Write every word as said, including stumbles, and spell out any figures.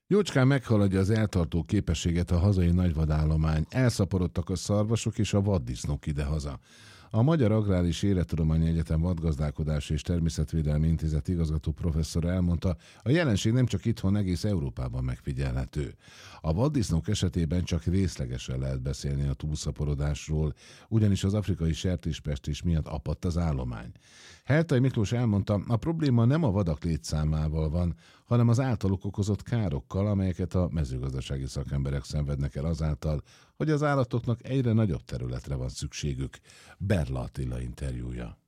Jócskán meghaladja az eltartó képességet a hazai nagyvadállomány. Elszaporodtak a szarvasok és a vaddisznók idehaza. A Magyar Agrár és Élettudományi Egyetem Vadgazdálkodási és Természetvédelmi Intézet igazgató professzora elmondta, a jelenség nem csak itthon, egész Európában megfigyelhető. A vaddisznók esetében csak részlegesen lehet beszélni a túlszaporodásról, ugyanis az afrikai sertéspestés miatt apadt az állomány. Heltai Miklós elmondta, a probléma nem a vadak létszámával van, hanem az általuk okozott károkkal, amelyeket a mezőgazdasági szakemberek szenvednek el azáltal, hogy az állatoknak egyre nagyobb területre van szükségük. Berla Attila interjúja.